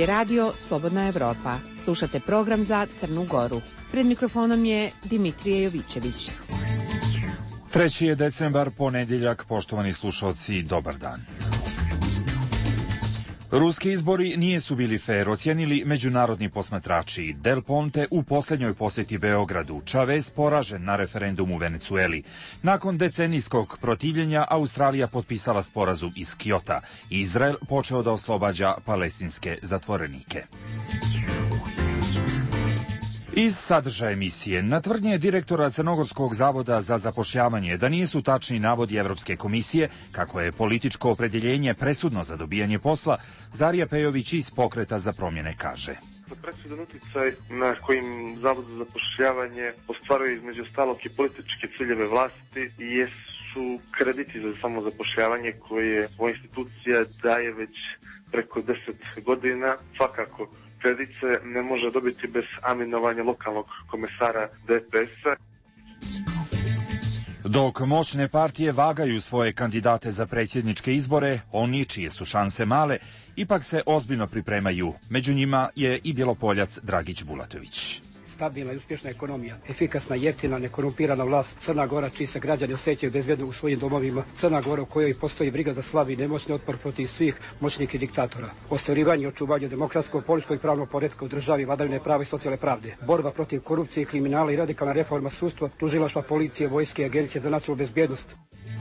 je radio Slobodna Evropa. Slušate program za Crnu Goru. Pred mikrofonom je Dimitrije Jovićević. 3. je decembar, ponedjeljak, poštovani slušalci, dobar dan. Ruski izbori nisu bili fer, ocijenili međunarodni posmatrači. Del Ponte u posljednjoj posjeti Beogradu, Chavez poražen na referendumu u Venecueli. Nakon decenijskog protivljenja, Australija potpisala sporazum iz Kyota. Izrael počeo da oslobađa palestinske zatvorenike. Iz sadržaja emisije, na tvrdnje direktora Crnogorskog zavoda za zapošljavanje da nisu tačni navodi Evropske komisije, kako je političko opredjeljenje presudno za dobijanje posla, Zarija Pejović iz Pokreta za promjene kaže. Presudan utjecaj na kojim Zavod za zapošljavanje ostvaruje između ostalog i političke ciljeve vlasti jesu krediti za samozapošljavanje koje ova institucija daje već preko 10 godina. Svakako kredit se ne može dobiti bez aminovanja lokalnog komesara DPS-a. Dok moćne partije vagaju svoje kandidate za predsjedničke izbore, oni čije su šanse male, ipak se ozbiljno pripremaju. Među njima je i Bjelopoljac Dragić Bulatović. Stabilna i uspješna ekonomija, efikasna, jeftina, nekorumpirana vlast, Crna Gora čiji se građani osjećaju bezbjedno u svojim domovima, Crna Gora u kojoj postoji briga za slabi i nemoćni otpor protiv svih moćnih i diktatora, ostvarivanje i očuvanje demokratskog, političkog i pravnog poretka u državi, vladavine prava i socijalne pravde, borba protiv korupcije i kriminala i radikalna reforma sudstva, tužilaštva, policije, vojske i agencije za nacionalnu bezbjednost.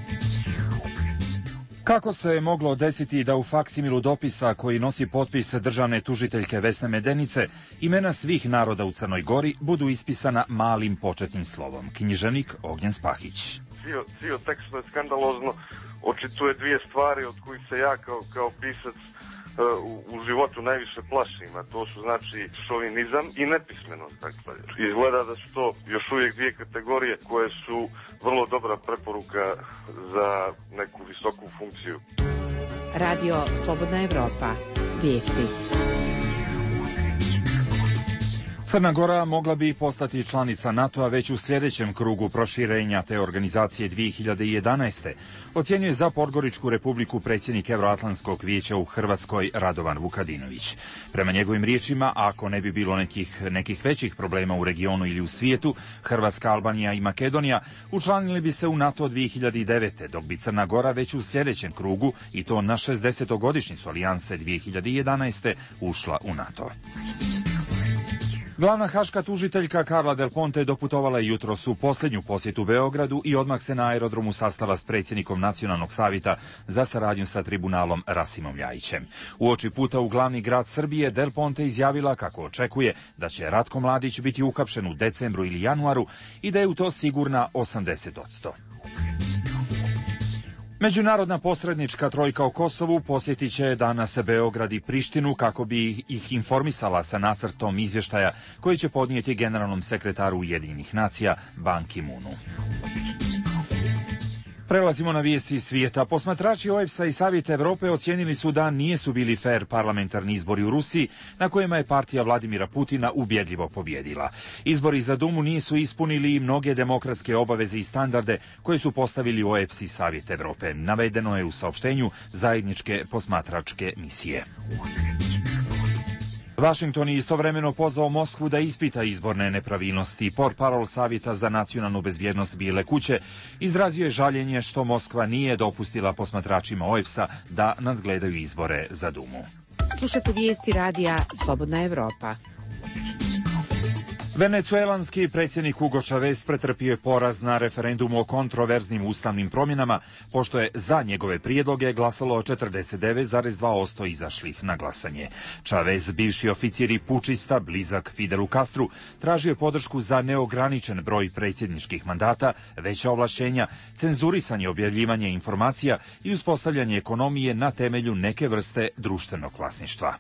Kako se je moglo desiti da u faksimilu dopisa koji nosi potpis državne tužiteljke Vesne Medenice imena svih naroda u Crnoj Gori budu ispisana malim početnim slovom? Književnik Ognjen Spahić. Cijel tekst je skandalozno, očituje dvije stvari od kojih se ja kao pisac u životu najviše plašim, a to su znači šovinizam i nepismenost. Dakle, izgleda da su to još uvijek dvije kategorije koje su vrlo dobra preporuka za neku visoku funkciju. Radio Slobodna Evropa. Vijesti. Crna Gora mogla bi postati članica NATO-a već u sljedećem krugu proširenja te organizacije 2011. Ocjenjuje za Podgoričku republiku predsjednik Euroatlantskog vijeća u Hrvatskoj Radovan Vukadinović. Prema njegovim riječima, ako ne bi bilo nekih većih problema u regionu ili u svijetu, Hrvatska, Albanija i Makedonija učlanili bi se u NATO 2009. dok bi Crna Gora već u sljedećem krugu, i to na 60-godišnjicu alijanse 2011. ušla u NATO. Glavna haška tužiteljka Carla Del Ponte doputovala je jutros u posljednju posjetu Beogradu i odmah se na aerodromu sastala s predsjednikom Nacionalnog savjeta za saradnju sa tribunalom Rasimom Ljajićem. Uoči puta u glavni grad Srbije Del Ponte izjavila kako očekuje da će Ratko Mladić biti uhapšen u decembru ili januaru i da je u to sigurna 80%. Međunarodna posrednička trojka o Kosovu posjetit će danas Beograd i Prištinu kako bi ih informisala sa nacrtom izvještaja koji će podnijeti generalnom sekretaru Ujedinjenih nacija Ban Ki-moonu. Prelazimo na vijesti svijeta. Posmatrači OEBS-a i Savjeta Evrope ocijenili su da nisu bili fer parlamentarni izbori u Rusiji, na kojima je partija Vladimira Putina ubjedljivo pobjedila. Izbori za Dumu nisu ispunili i mnoge demokratske obaveze i standarde koje su postavili OEBS i Savjet Evrope. Navedeno je u saopštenju zajedničke posmatračke misije. Washington je istovremeno pozvao Moskvu da ispita izborne nepravilnosti. Portparol Savjeta za nacionalnu bezbjednost Bijele kuće izrazio je žaljenje što Moskva nije dopustila posmatračima OEBS-a da nadgledaju izbore za Dumu. Slušate vijesti radija Slobodna Evropa. Venecuelanski predsjednik Hugo Chavez pretrpio je poraz na referendumu o kontroverznim ustavnim promjenama, pošto je za njegove prijedloge glasalo 49,2% izašlih na glasanje. Chavez, bivši oficir i pučista, blizak Fidelu Castru, tražio je podršku za neograničen broj predsjedničkih mandata, veća ovlašćenja, cenzurisanje objavljivanja informacija i uspostavljanje ekonomije na temelju neke vrste društvenog vlasništva.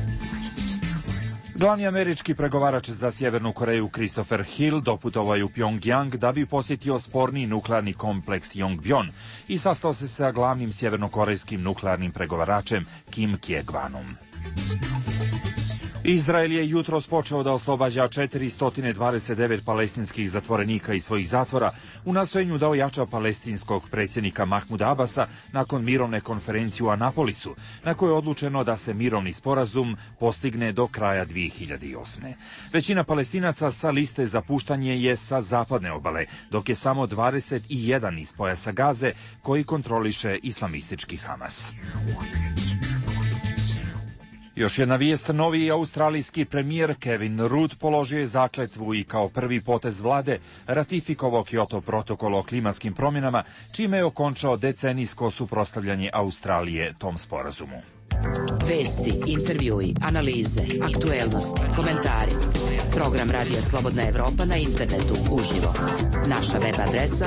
Glavni američki pregovarač za Sjevernu Koreju Christopher Hill doputovao je u Pyongyang da bi posjetio sporni nuklearni kompleks Yongbyon i sastao se sa glavnim sjevernokorejskim nuklearnim pregovaračem Kim Kye-gwanom. Izrael je jutros počeo da oslobađa 429 palestinskih zatvorenika iz svojih zatvora u nastojenju da ojača palestinskog predsjednika Mahmuda Abasa nakon mirovne konferencije u Anapolisu, na kojoj je odlučeno da se mirovni sporazum postigne do kraja 2008. Većina Palestinaca sa liste za puštanje je sa zapadne obale, dok je samo 21 iz pojasa Gaze koji kontroliše islamistički Hamas. Još jedna vijest, novi australijski premijer Kevin Rudd položio je zakletvu i kao prvi potez vlade ratifikovao Kyoto protokol o klimatskim promjenama, čime je okončao decenijsko suprotstavljanje Australije tom sporazumu. Vesti, intervjui, analize, aktuelnosti, komentari. Program Radija Slobodna Evropa na internetu uživo. Naša web adresa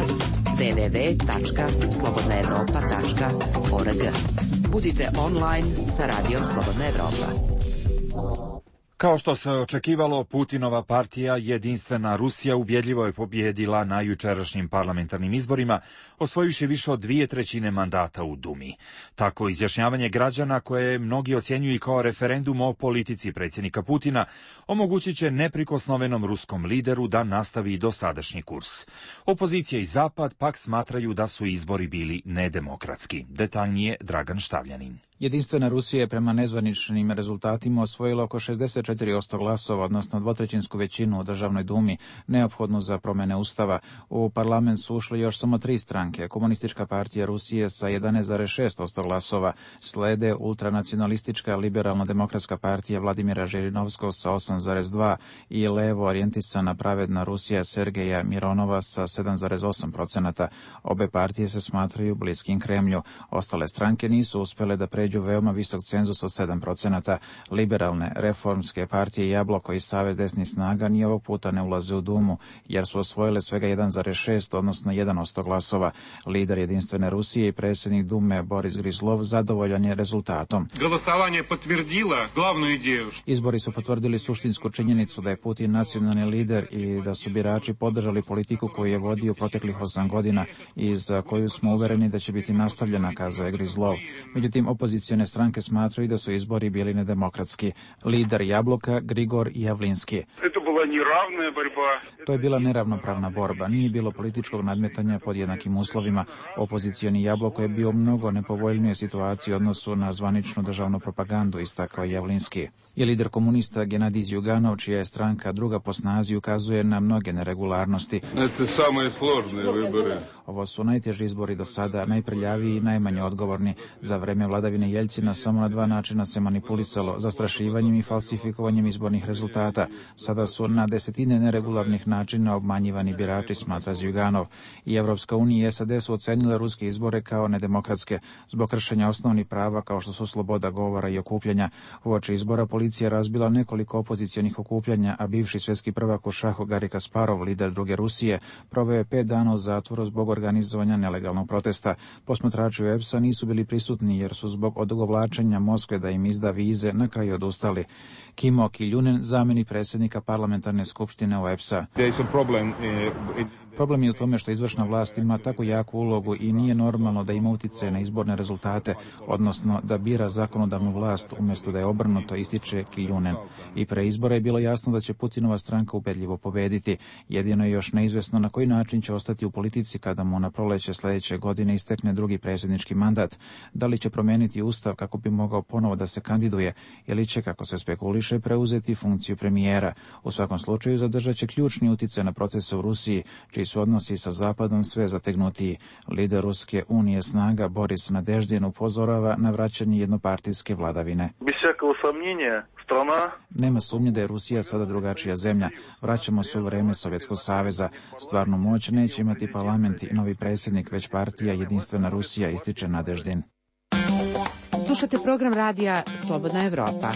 www.slobodnaevropa.org. Budite online sa Radijom Slobodna Evropa. Kao što se očekivalo, Putinova partija Jedinstvena Rusija ubjedljivo je pobjedila na jučerašnjim parlamentarnim izborima, osvojivši više od 2/3 mandata u Dumi. Tako izjašnjavanje građana, koje mnogi ocjenjuju kao referendum o politici predsjednika Putina, omogućit će neprikosnovenom ruskom lideru da nastavi dosadašnji kurs. Opozicija i Zapad pak smatraju da su izbori bili nedemokratski. Detaljnije Dragan Štavljanin. Jedinstvena Rusija je prema nezvaničnim rezultatima osvojila oko 64% glasova, odnosno dvotrećinsku većinu u državnoj dumi, neophodnu za promjene ustava. U parlament su ušli još samo 3 stranke. Komunistička partija Rusije sa 11,6% glasova, slede ultranacionalistička liberalno-demokratska partija Vladimira Žirinovskog sa 8,2% i levo orijentisana pravedna Rusija Sergeja Mironova sa 7,8%. Obe partije se smatraju bliskim Kremlju. Ostale stranke nisu uspjele da pređu veoma visok cenzus od 7%. Liberalne, reformske partije Jabloko i Savez desnih snaga ni ovog puta ne ulaze u Dumu, jer su osvojile svega 1,6, odnosno 1% glasova. Lider Jedinstvene Rusije i predsjednik Dume Boris Grizlov zadovoljan je rezultatom. Glasovanje potvrdilo glavnu ideju. Izbori su potvrdili suštinsku činjenicu da je Putin nacionalni lider i da su birači podržali politiku koju je vodio proteklih 8 godina i za koju smo uvereni da će biti nastavljena, kazao je Grizlov. Međutim, opozicione stranke smatraju da su izbori bili nedemokratski. Lider Jabloka Grigor Javlinski. To je bila neravnopravna borba. Nije bilo političkog nadmetanja pod jednakim uslovima. Opozicioni Jabloko je bio u mnogo nepovoljnijoj situaciji u odnosu na zvaničnu državnu propagandu, istakao Javlinski. I lider komunista Genadij Zjuganov, čija je stranka druga po snazi, ukazuje na mnoge neregularnosti. Ovo su najteži izbori do sada, najprljaviji i najmanje odgovorni. Za vreme vladavine Jeljcina samo na 2 načina se manipulisalo, zastrašivanjem i falsifikovanjem izbornih rezultata. Sada su na desetine neregularnih načina obmanjivani birači, smatra Zjuganov. I Evropska unija i SAD su ocenile ruske izbore kao nedemokratske zbog kršenja osnovnih prava kao što su sloboda govora i okupljanja. Uoči izbora policija razbila nekoliko opozicionih okupljanja, a bivši svjetski prvak u šahu Garri Kasparov, lider druge Rusije, proveo je 5 dana u zatvoru zbog organizovanja nelegalnog protesta. Posmatrači EPS-a nisu bili prisutni jer su zbog odugovlačenja Moskve da im izda vize na kraju odustali. Kimo Kiljunen, zamjenik predsjednika parlamentarne skupštine EPS-a. Problem je u tome što izvršna vlast ima tako jaku ulogu i nije normalno da ima utjecaj na izborne rezultate, odnosno da bira zakonodavnu vlast umjesto da je obrnuto, ističe Kiljunen. I pre izbora je bilo jasno da će Putinova stranka ubedljivo pobediti. Jedino je još neizvesno na koji način će ostati u politici kada mu na proleće sljedeće godine istekne drugi predsjednički mandat. Da li će promijeniti ustav kako bi mogao ponovo da se kandiduje ili će, kako se spekuliše, preuzeti funkciju premijera. U svakom slučaju zadržat će ključni utjecaj na procese u Rusiji, čiji su odnosi sa Zapadom sve zategnutiji. Lider Ruske unije snaga Boris Nadeždin upozorava na vraćanje jednopartijske vladavine. Nema sumnje da je Rusija sada drugačija zemlja. Vraćamo se u vreme Sovjetskog saveza. Stvarnu moć neće imati parlament i novi predsjednik, već partija Jedinstvena Rusija, ističe Nadeždin. Slušate program radija Slobodna Evropa.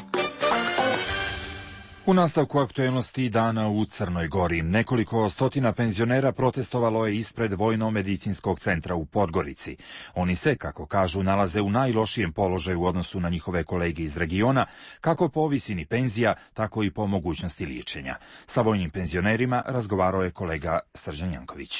U nastavku aktuelnosti dana u Crnoj Gori, nekoliko stotina penzionera protestovalo je ispred Vojno-medicinskog centra u Podgorici. Oni se, kako kažu, nalaze u najlošijem položaju u odnosu na njihove kolege iz regiona, kako po visini penzija, tako i po mogućnosti liječenja. Sa vojnim penzionerima razgovarao je kolega Srđan Janković.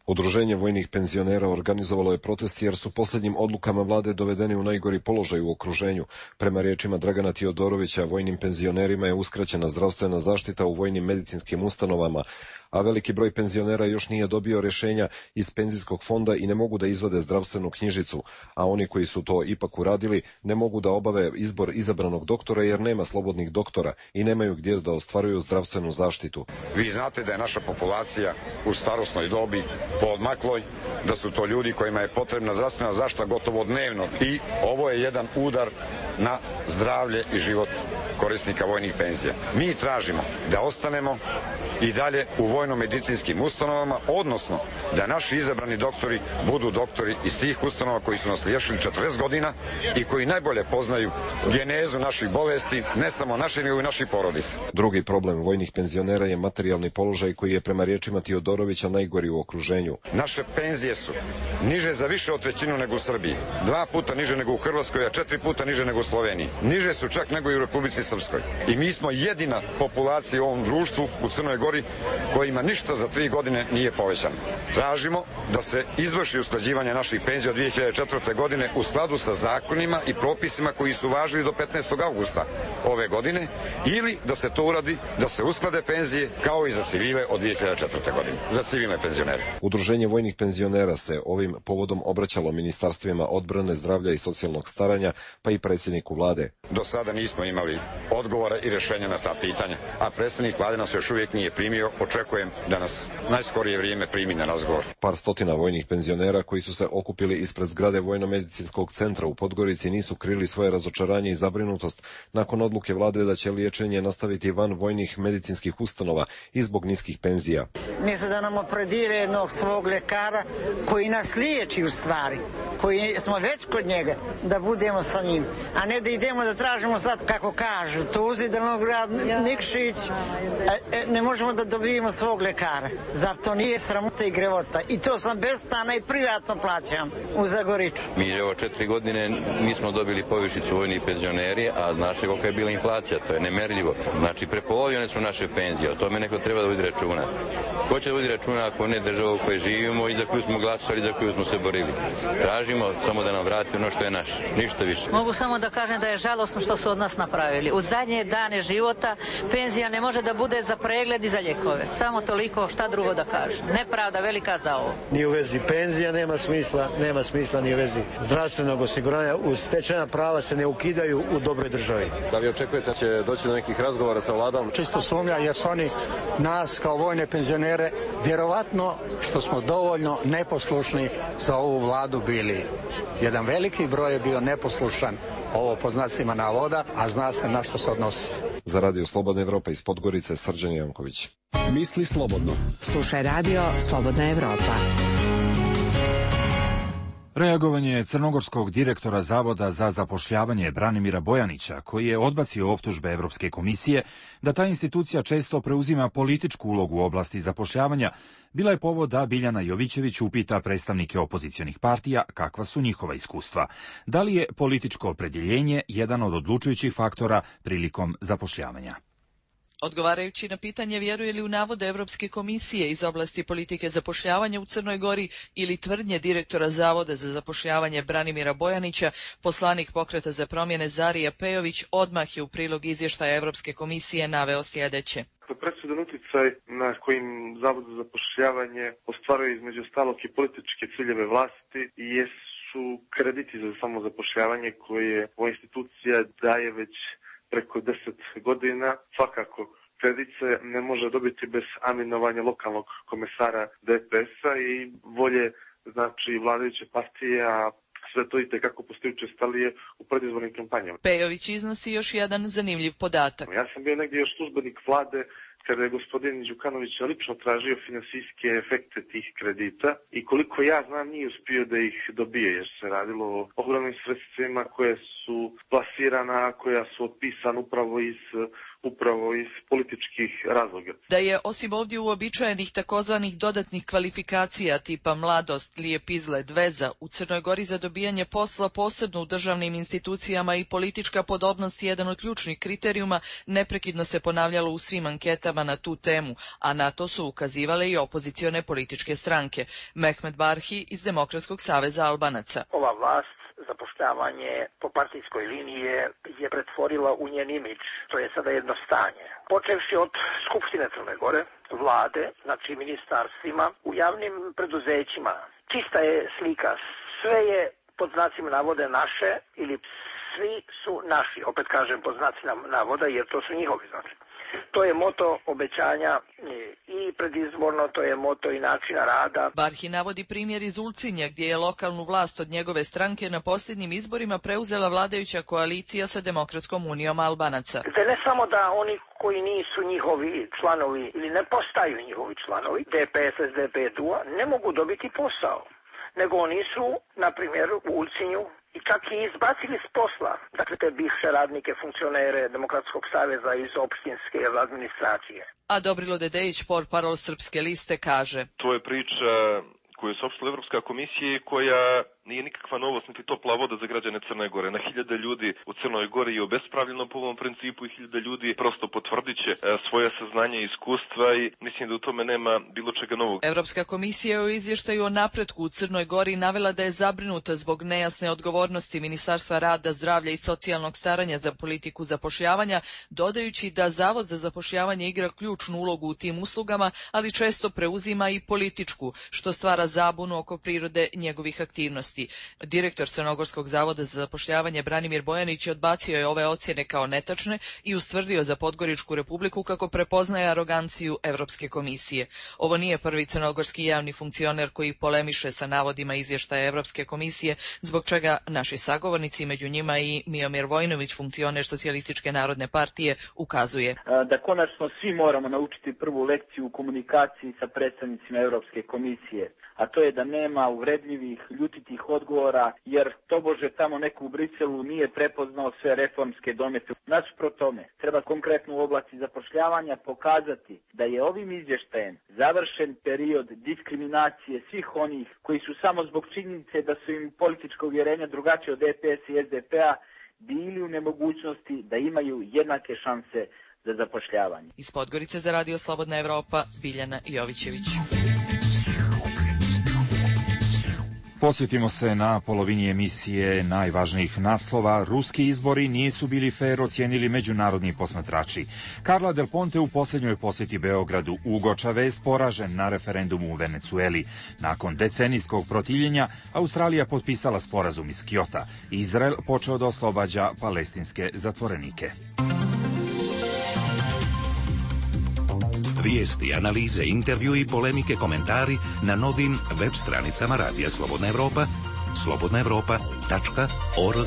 Udruženje vojnih penzionera organizovalo je protest jer su posljednjim odlukama vlade dovedeni u najgori položaj u okruženju. Prema riječima Dragana Tiodorovića, vojnim penzionerima je uskraćena zdravstvena zaštita u vojnim medicinskim ustanovama, a veliki broj penzionera još nije dobio rješenja iz penzijskog fonda i ne mogu da izvade zdravstvenu knjižicu, a oni koji su to ipak uradili ne mogu da obave izbor izabranog doktora jer nema slobodnih doktora i nemaju gdje da ostvaruju zdravstvenu zaštitu. Vi znate da je naša populacija u starosnoj dobi poodmakloj, da su to ljudi kojima je potrebna zdravstvena zaštita gotovo dnevno i ovo je jedan udar na zdravlje i život korisnika vojnih penzija. Mi tražimo da ostanemo i dalje u vojno-medicinskim ustanovama, odnosno da naši izabrani doktori budu doktori iz tih ustanova koji su nas liječili 40 godina i koji najbolje poznaju genezu naših bolesti, ne samo naše, nego i naših porodica. Drugi problem vojnih penzionera je materijalni položaj koji je prema riječima Tiodorovića najgori u okruženju. Naše penzije su niže za više od trećinu nego u Srbiji, 2 puta niže nego u Hrvatskoj, a 4 puta niže nego u Sloveniji. Niže su čak nego i u Republici Srpskoj. I mi smo jedina populacija u ovom društvu u Crnoj Gori kojima ništa za 3 godine nije povećano. Tražimo da se izvrši usklađivanje naših penzija od 2004. godine u skladu sa zakonima i propisima koji su važili do 15. augusta ove godine ili da se to uradi, da se usklade penzije kao i za civile od 2004. godine, za civilne penzionere. Udruženje vojnih penzionera se ovim povodom obraćalo ministarstvima odbrane, zdravlja i socijalnog staranja, pa i predsjedniku vlade. Do sada nismo imali odgovora i rješenja na ta pitanja, a predsjednik vlade nas još uvijek nije primio. Očekujem da nas najskorije vrijeme primi na razgovor. Par stotina vojnih penzionera koji su se okupili ispred zgrade Vojno-medicinskog centra u Podgorici nisu krili svoje razočaranje i zabrinutost nakon odluke vlade da će liječenje nastaviti van vojnih medicinskih ustanova i zbog niskih penzija. Mjesto da nam opredire jednog svog lekara koji nas liječi u stvari, koji smo već kod njega, da budemo sa njim, a ne da idemo da tražimo sad, kako kažu, Tuzi, Delnograd, Nikšić, ne možemo da dobijemo svog lekara. Zar to nije sramota i grevota? I to sam bez stana i privatno plaćam u Zagoriču. Mi evo 4 godine nismo dobili povišicu vojnih penzioneri, a znaš kolika je bila inflacija, to je nemerljivo. Znači prepolovljene su naše penzije, o tome neko treba da vodi računa. Ko će da vodi računa ako ne država u kojoj živimo i za koju smo glasali, za koju smo se borili? Tražimo samo da nam vrati ono što je naše, ništa više. Mogu samo da kažem da je žalosno što su od nas napravili. U zadnje dane života penzija ne može da bude za pregled i za lijekove. Samo toliko, šta drugo da kažem. Nepravda velika za ovo. Ni u vezi penzija nema smisla ni u vezi zdravstvenog osiguranja. Stečena prava se ne ukidaju u dobroj državi. Da li očekujete da će doći do nekih razgovora sa vladom? Čisto sumnja jer su oni nas kao vojne penzionere vjerovatno što smo dovoljno neposlušni za ovu vladu bili. Jedan veliki broj je bio neposlušan, ovo po znacima navoda, a zna se na što se odnosi. Za Radio Slobodna Evropa iz Podgorice, Srđan Janković. Misli slobodno. Slušaj Radio Slobodna Evropa. Reagovanje crnogorskog direktora Zavoda za zapošljavanje Branimira Bojanića, koji je odbacio optužbe Evropske komisije da ta institucija često preuzima političku ulogu u oblasti zapošljavanja, bila je povod da Biljana Jovićević upita predstavnike opozicionih partija kakva su njihova iskustva. Da li je političko opredjeljenje jedan od odlučujućih faktora prilikom zapošljavanja? Odgovarajući na pitanje vjeruje li u navode Evropske komisije iz oblasti politike zapošljavanja u Crnoj Gori ili tvrdnje direktora Zavoda za zapošljavanje Branimira Bojanića, poslanik Pokreta za promjene Zarija Pejović odmah je u prilog izvještaja Evropske komisije naveo sljedeće. Presudan utjecaj na kojim Zavod za zapošljavanje ostvaruje između ostalog i političke ciljeve vlasti i jesu krediti za samozapošljavanje koje ova institucija daje već preko 10 godina. Svakako, kredit se ne može dobiti bez aminovanja lokalnog komesara DPS-a i volje vladajuće partije, a sve to itekako postoji učestalije u predizbornim kampanjama. Pejović iznosi još jedan zanimljiv podatak. Ja sam bio negdje još službenik vlade kada je gospodin Đukanović lično tražio finansijske efekte tih kredita i koliko ja znam nije uspio da ih dobije jer se radilo o ogromnim sredstvima koje su plasirana, koja su otpisana upravo iz upravo iz političkih razloga. Da je osim ovdje uobičajenih takozvanih dodatnih kvalifikacija tipa mladost, lijep izgled, veza, u Crnoj Gori za dobijanje posla posebno u državnim institucijama i politička podobnost jedan od ključnih kriterijuma neprekidno se ponavljalo u svim anketama na tu temu, a na to su ukazivale i opozicione političke stranke. Mehmet Barhi iz Demokratskog saveza Albanaca. Ova vlast zapošljavanje po partijskoj liniji je pretvorila u njen imidž. To je sada jedno stanje. Počevši od Skupštine Crne Gore, vlade, znači ministarstvima, u javnim preduzećima. Čista je slika. Sve je pod znacima navode naše ili svi su naši. Opet kažem pod znacima navoda jer to su njihovi znači. To je moto obećanja i predizborno, to je moto i načina rada. Barhi navodi primjer iz Ulcinja gdje je lokalnu vlast od njegove stranke na posljednjim izborima preuzela vladajuća koalicija sa Demokratskom unijom Albanaca. Te ne samo da oni koji nisu njihovi članovi ili ne postaju njihovi članovi, DPS, SDP, DUA, ne mogu dobiti posao, nego oni su, na primjer, u Ulcinju i čak i izbacili s posla, dakle te bivše radnike, funkcionere Demokratskog saveza iz opštinske administracije. A Dobrilo Dedejić, portparol Srpske liste, kaže: To je priča koju je saopštila Evropska komisija i koja nije nikakva novost, niti topla voda za građane Crne Gore. Na hiljade ljudi u Crnoj Gori je obespravljeno po ovom principu i hiljade ljudi prosto potvrdit će svoje saznanje i iskustva i mislim da u tome nema bilo čega novog. Evropska komisija je u izvještaju o napretku u Crnoj Gori navela da je zabrinuta zbog nejasne odgovornosti Ministarstva rada, zdravlja i socijalnog staranja za politiku zapošljavanja, dodajući da Zavod za zapošljavanje igra ključnu ulogu u tim uslugama, ali često preuzima i političku, što stvara zabunu oko prirode njegovih aktivnosti. Direktor Crnogorskog zavoda za zapošljavanje Branimir Bojanić odbacio je ove ocjene kao netačne i ustvrdio za Podgoričku republiku kako prepoznaje aroganciju Evropske komisije. Ovo nije prvi crnogorski javni funkcioner koji polemiše sa navodima izvještaja Evropske komisije, zbog čega naši sagovornici, među njima i Miomir Vojnović, funkcioner Socijalističke narodne partije, ukazuje. Da konačno svi moramo naučiti prvu lekciju u komunikaciji sa predstavnicima Evropske komisije, a to je da nema uvredljivih, ljutitih odgovora, jer tobože tamo neko u Briselu nije prepoznao sve reformske domete. Nasuprot tome, treba konkretno u oblasti zapošljavanja pokazati da je ovim izvještajem završen period diskriminacije svih onih koji su samo zbog činjenice da su im politička uvjerenja drugačije od DPS i SDP-a bili u nemogućnosti da imaju jednake šanse za zapošljavanje. Iz Podgorice za Radio Slobodna Evropa, Biljana Jovićević. Posjetimo se na polovini emisije najvažnijih naslova. Ruski izbori nisu bili fer, ocijenili međunarodni posmatrači. Carla Del Ponte u posljednjoj posjeti Beogradu. Hugo Chavez poražen na referendumu u Venecueli. Nakon decenijskog protivljenja, Australija potpisala sporazum iz Kjota. Izrael počeo da oslobađa palestinske zatvorenike. Vijesti, analize, intervju i polemike, komentari na novim web stranicama Radija Slobodna Evropa, slobodnaevropa.org.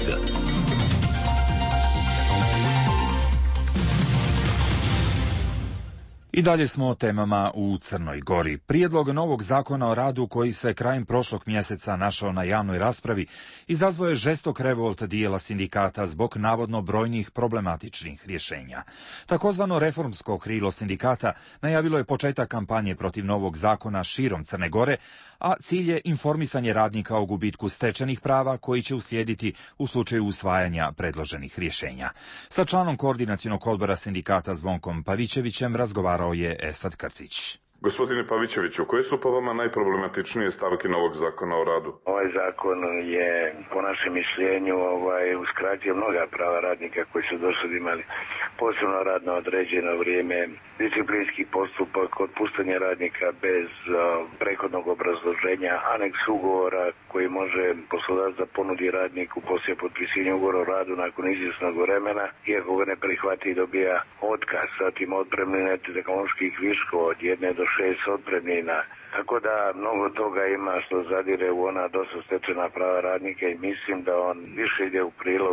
I dalje smo o temama u Crnoj Gori. Prijedlog novog zakona o radu koji se krajem prošlog mjeseca našao na javnoj raspravi izazvao je žestok revolt dijela sindikata zbog navodno brojnih problematičnih rješenja. Takozvano reformsko krilo sindikata najavilo je početak kampanje protiv novog zakona širom Crne Gore, a cilj je informisanje radnika o gubitku stečenih prava koji će uslijediti u slučaju usvajanja predloženih rješenja. Sa članom koordinacionog odbora sindikata Zvonkom Pavićevićem razgovarao je Esad Krcić. Gospodine Pavićeviću, koje su po vama najproblematičnije stavke novog zakona o radu? Ovaj zakon je, po našem mišljenju, uskraćuje mnoga prava radnika koji su dosad imali posebno radno određeno vrijeme, disciplinski postupak, otpuštanje radnika bez prethodnog obrazloženja, aneks ugovora koji može poslodavac da ponudi radniku poslije potpisivanja ugovora o radu nakon izvjesnog vremena, iako ga ne prihvati i dobija otkaz, zatim otpremnine tehnoloških viškova od 1 do 6 otpremnina. Tako da mnogo toga ima što zadire u ona dosta stečena prava radnika i mislim da on više ide u prilog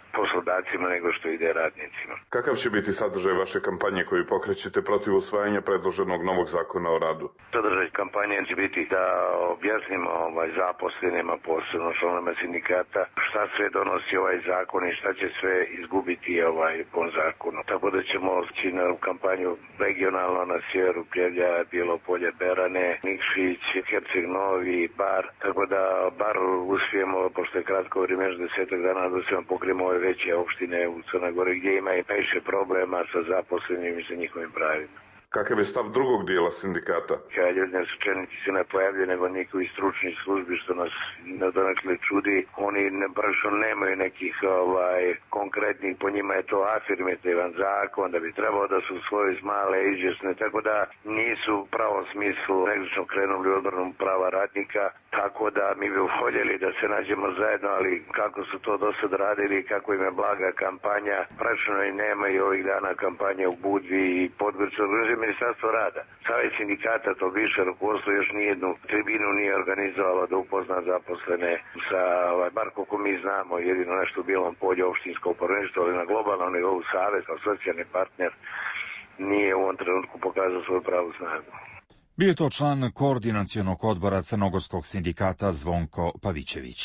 poslodavcima nego što ide radnicima. Kakav će biti sadržaj vaše kampanje koju pokrećete protiv usvajanja predloženog novog zakona o radu? Sadržaj kampanje će biti da objasnimo zaposlenima, posebno članovima sindikata, šta sve donosi ovaj zakon i šta će sve izgubiti po zakonu. Tako da ćemo na kampanju regionalno na sjeveru Pljevlja, Bijelopolje, Berane, Nikšić, Herceg Novi, Bar. Tako da bar uspijemo, pošto je kratko vrijeme, 10 dana, da se pokrijemo ove veće opštine u Crnoj Gori gdje ima i najviše problema sa zaposlenim i sa njihovim pravima. Kakav je stav drugog dijela sindikata? Ljudne su čelnici se ne pojavljaju, nego njihovi stručnih službi, što nas donekle čudi. Oni bašno nemaju nekih konkretnih, po njima je to afirmativan zakon, da bi trebalo da su svoje male izvjesne, tako da nisu u pravom smislu nekako krenuli u odbranu prava radnika, tako da mi bi voljeli da se nađemo zajedno, ali kako su to do sad radili, kako im je blaga kampanja, pračno i nema i ovih dana kampanje u Budvi i Podgorici, Ministarstvo rada. Savjet sindikata, to više rukovodstvo, još nijednu tribinu nije organizovalo da upozna zaposlene sa, bar koliko mi znamo, jedino nešto u Bijelom Polju, opštinsko upravništvo, ali na globalnom nivou savjet kao socijalni partner nije u ovom trenutku pokazao svoju pravu snagu. Bio je to član koordinacionog odbora Crnogorskog sindikata Zvonko Pavićević.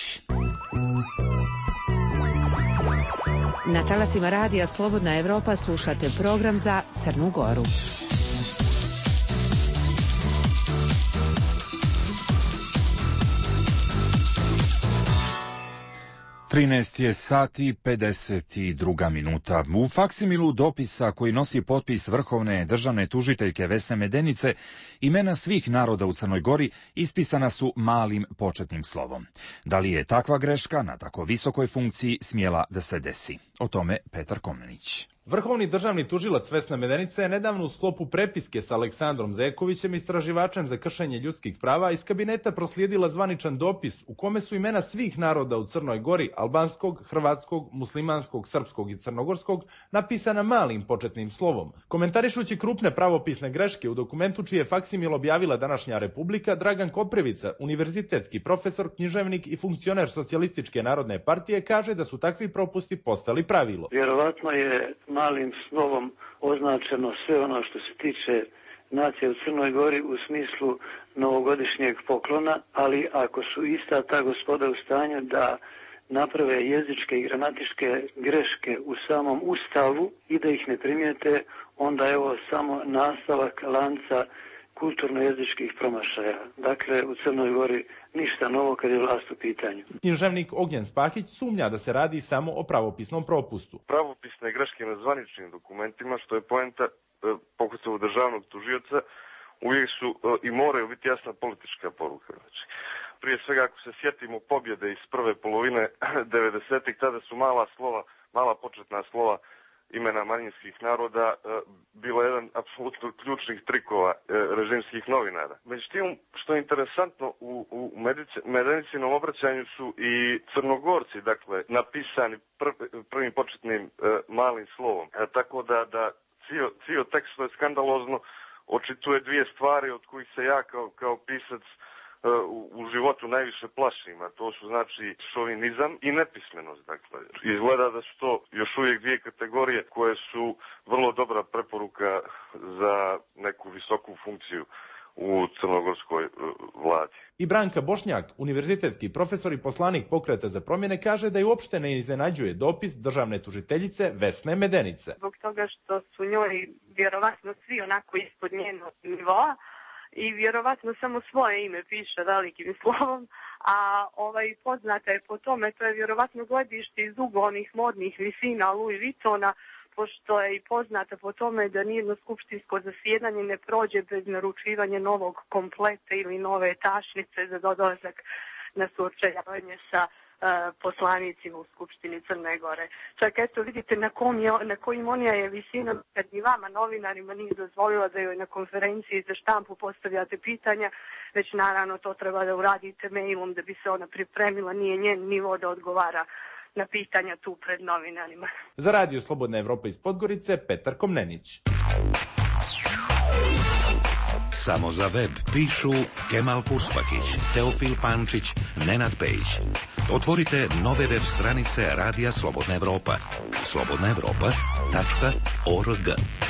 Na talasima radija Slobodna Evropa slušate program za Crnu Goru. 13 je sati 52 minuta. U faksimilu dopisa koji nosi potpis vrhovne državne tužiteljke Vesne Medenice, imena svih naroda u Crnoj Gori ispisana su malim početnim slovom. Da li je takva greška na tako visokoj funkciji smjela da se desi? O tome Petar Komnenić. Vrhovni državni tužilac Vesna Medenica je nedavno u sklopu prepiske sa Aleksandrom Zekovićem, istraživačem za kršenje ljudskih prava, iz kabineta proslijedila zvaničan dopis u kome su imena svih naroda u Crnoj Gori, albanskog, hrvatskog, muslimanskog, srpskog i crnogorskog, napisana malim početnim slovom. Komentarišući krupne pravopisne greške u dokumentu čiji je faksimil objavila današnja Republika, Dragan Koprivica, univerzitetski profesor, književnik i funkcioner Socijalističke narodne partije, kaže da su takvi propusti postali pravilo. Vjerovatno je malim slovom označeno sve ono što se tiče nacije u Crnoj Gori u smislu novogodišnjeg poklona, ali ako su ista ta gospoda u stanju da naprave jezičke i gramatičke greške u samom Ustavu i da ih ne primijete, onda je ovo samo nastavak lanca kulturno-jezičkih promašaja. Dakle, u Crnoj Gori ništa novo kad je vlast u pitanju. Književnik Ognjen Spahić sumnja da se radi samo o pravopisnom propustu. Pravopisne greške na zvaničnim dokumentima, što je poenta pokušavog državnog tužioca, uvijek su i moraju biti jasna politička poruka. Znači, prije svega, ako se sjetimo pobjede iz prve polovine 90-ih, tada su mala početna slova imena manjinskih naroda bilo jedan apsolutno ključnih trikova režimskih novinara. Međutim, što je interesantno, u Medenicinom obraćanju su i Crnogorci, dakle, napisani prvim početnim malim slovom. Tako da cijel tekst, to je skandalozno, očituje dvije stvari od kojih se ja kao pisac u životu najviše plašim, a to su znači šovinizam i nepismenost. Dakle, izgleda da su to još uvijek dvije kategorije koje su vrlo dobra preporuka za neku visoku funkciju u crnogorskoj vladi. I Branka Bošnjak, univerzitetski profesor i poslanik Pokreta za promjene, kaže da je uopšte ne iznenađuje dopis državne tužiteljice Vesne Medenice. Zbog toga što su njoj vjerovatno svi onako ispod njenog nivoa i vjerovatno samo svoje ime piše velikim slovom, a poznata je po tome, to je vjerovatno gledište iz ugla onih modnih visina Louis Vuittona, pošto je i poznata po tome da nijedno skupštinsko zasjedanje ne prođe bez naručivanja novog kompleta ili nove tašnice za dolazak na sučeljavanje sa poslanicima u Skupštini Crne Gore. Čak eto vidite na kojim onija je visina, kad ni vama novinarima nije dozvolila da joj na konferenciji za štampu postavljate pitanja, već naravno to treba da uradite mailom da bi se ona pripremila, nije njen nivo da odgovara na pitanja tu pred novinarima. Za Radio Slobodna Evropa iz Podgorice, Petar Komnenić. Samo za web pišu Kemal Purspakić, Teofil Pančić, Nenad Pejić. Otvorite nove web stranice Radija Slobodna Evropa. slobodnaevropa.org.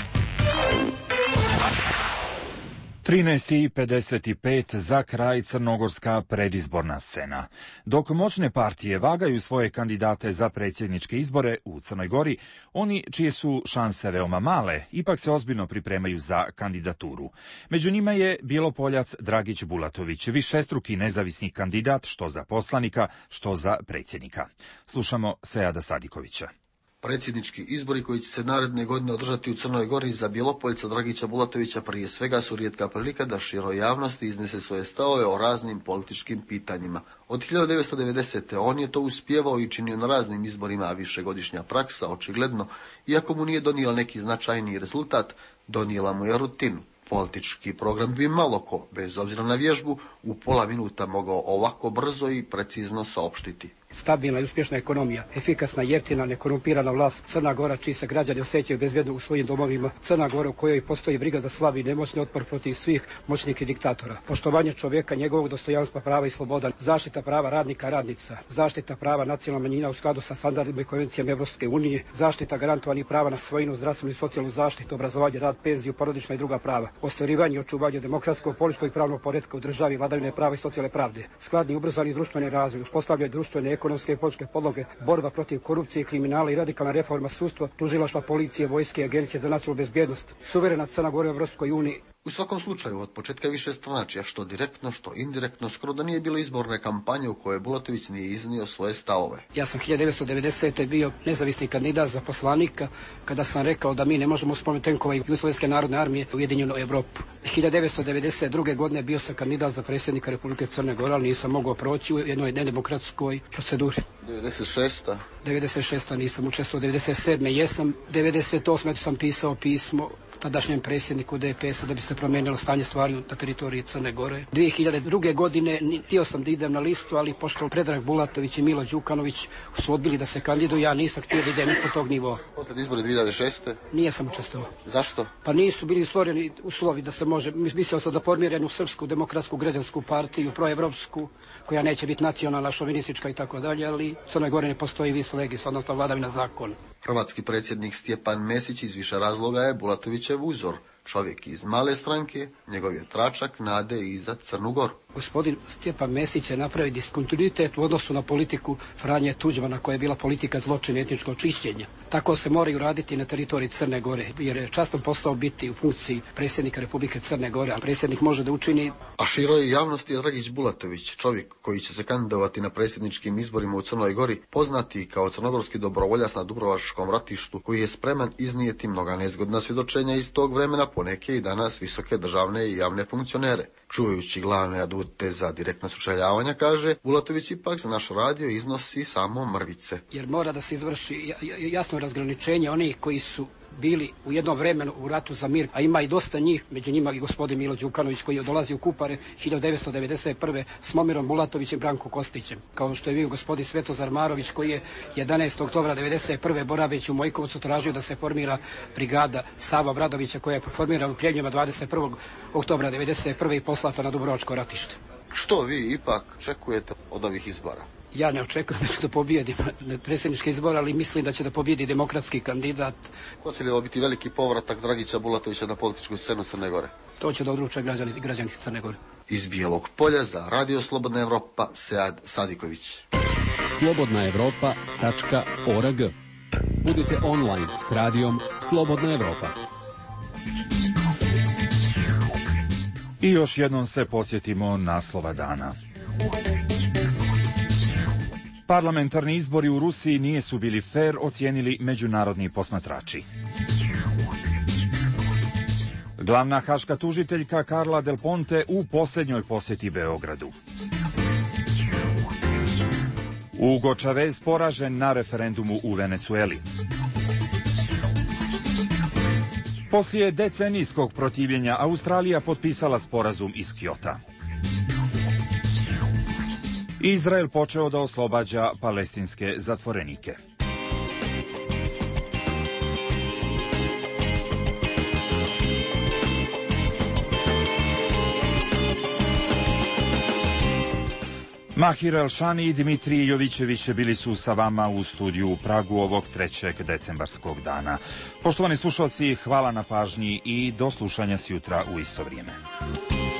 13:55 za kraj crnogorska predizborna scena. Dok moćne partije vagaju svoje kandidate za predsjedničke izbore u Crnoj Gori, oni čije su šanse veoma male, ipak se ozbiljno pripremaju za kandidaturu. Među njima je Bjelopoljac Dragić Bulatović, višestruki nezavisni kandidat što za poslanika, što za predsjednika. Slušamo Seada Sadikovića. Predsjednički izbori koji će se naredne godine održati u Crnoj Gori za Bjelopoljca Dragića Bulatovića prije svega su rijetka prilika da široj javnosti iznese svoje stavove o raznim političkim pitanjima. Od 1990. on je to uspjevao i činio na raznim izborima, a višegodišnja praksa, očigledno, iako mu nije donijela neki značajniji rezultat, donijela mu je rutinu. Politički program bi malo ko, bez obzira na vježbu, u pola minuta mogao ovako brzo i precizno saopštiti. Stabilna i uspješna ekonomija, efikasna, jeftina, nekorumpirana vlast, Crna Gora čiji se građani osjećaju bezbjedno u svojim domovima, Crna Gora u kojoj postoji briga za slabi i nemoćni, otpor protiv svih moćnih i diktatora, poštovanje čovjeka, njegovog dostojanstva, prava i sloboda, zaštita prava radnika, radnica, zaštita prava nacionalnih manjina u skladu sa standardima i konvencijama Evropske unije, zaštita garantovanih prava na svojinu, zdravstvenu i socijalnu zaštitu, obrazovanje, rad, penziju, porodična i druga prava, ostvarivanje i očuvanje demokratskog, političkog i pravnog poretka u državi, vladavine prava i socijalne pravde, skladni i ubrzani društveni razvoj, uspostavljanje društvene, ekonomske i političke podloge, borba protiv korupcije i kriminala i radikalna reforma sudstva, tužilaštva, policije, vojske i agencije za nacionalnu bezbjednost, suverena Crna Gora u Evropskoj uniji. U svakom slučaju, od početka više stranačja, što direktno, što indirektno, skoro da nije bilo izborne kampanje u kojoj Bulatović nije iznio svoje stavove. Ja sam 1990. bio nezavisni kandidat za poslanika kada sam rekao da mi ne možemo spomenuti tenkova Jugoslovenske narodne armije u Ujedinjenu Evropu. 1992. godine bio sam kandidat za predsjednika Republike Crne Gore, ali nisam mogao proći u jednoj nedemokratskoj proceduri. 96. nisam učestvovao, 97. jesam, 98. sam pisao pismo tadašnjem predsjedniku DPS-a da bi se promijenilo stanje stvari na teritoriji Crne Gore. 2002. godine htio sam da idem na listu, ali pošto Predrag Bulatović i Milo Đukanović su odbili da se kandiduju, ja nisam htio da idem ispod tog nivoa. Posle izbora 2006. Nijesam učestvovao. Zašto? Pa nisu bili stvoreni uslovi da se može, mislio sam da formira jednu srpsku demokratsku građansku partiju, proevropsku, koja neće biti nacionalna, šovinistička i tako dalje, ali u Crnoj Gori ne postoji vis legis, odnosno vladavina zakona. Hrvatski predsjednik Stjepan Mesić iz više razloga je Bulatovićev uzor. Čovjek iz male stranke, njegov je tračak nade i za Crnu Goru. Gospodin Stjepan Mesić je napravio diskontinuitet u odnosu na politiku Franje Tuđmana, koja je bila politika zločina i etničkog čišćenja. Tako se moraju raditi na teritoriji Crne Gore, jer je častan posao biti u funkciji predsjednika Republike Crne Gore, a predsjednik može da učini. A široj javnosti je Dragić Bulatović, čovjek koji će se kandidovati na predsjedničkim izborima u Crnoj Gori, poznati kao crnogorski dobrovoljac na Dubrovačkom ratištu, koji je spreman iznijeti mnoga nezgodna svjedočenja iz tog vremena, poneke i danas visoke državne i javne funkcionere. Čuvajući glavne adute za direktna sučeljavanja, kaže, Bulatović ipak za naš radio iznosi samo mrvice. Jer mora da se izvrši jasno razgraničenje onih koji su bili u jednom vremenu u ratu za mir, a ima i dosta njih, među njima i gospodin Milo Đukanović koji je dolazio u Kupare 1991. s Momirom Bulatovićem i Brankom Kostićem, kao što je bio gospodin Svetozar Marović koji je 11. oktobra 1991. boraveći u Mojkovcu tražio da se formira brigada Sava Bradovića koja je formirana u Pljenjama 21. oktobra 1991. i poslata na Dubrovačko ratište. Što vi ipak očekujete od ovih izbora? Ja ne očekujem da ću da pobijedim predsjedničke izbore, ali mislim da će da pobijedi demokratski kandidat. Hoće li ovo biti veliki povratak Dragića Bulatovića na političku scenu Crne Gore? To će da odluče građani Crne Gore. Iz Bijelog Polja za Radio Slobodna Evropa, Sead Sadiković. slobodnaevropa.org. Budite online s radijom Slobodna Evropa. I još jednom se podsjetimo naslova dana. Parlamentarni izbori u Rusiji nisu bili fer, ocijenili međunarodni posmatrači. Glavna haška tužiteljka Carla Del Ponte u posljednjoj posjeti Beogradu. Hugo Chavez poražen na referendumu u Venecueli. Poslije decenijskog protivljenja Australija potpisala sporazum iz Kyota. Izrael počeo da oslobađa palestinske zatvorenike. Mahir Elšani i Dimitrij Jovićević bili su sa vama u studiju u Pragu ovog 3. decembarskog dana. Poštovani slušalci, hvala na pažnji i do slušanja sjutra u isto vrijeme.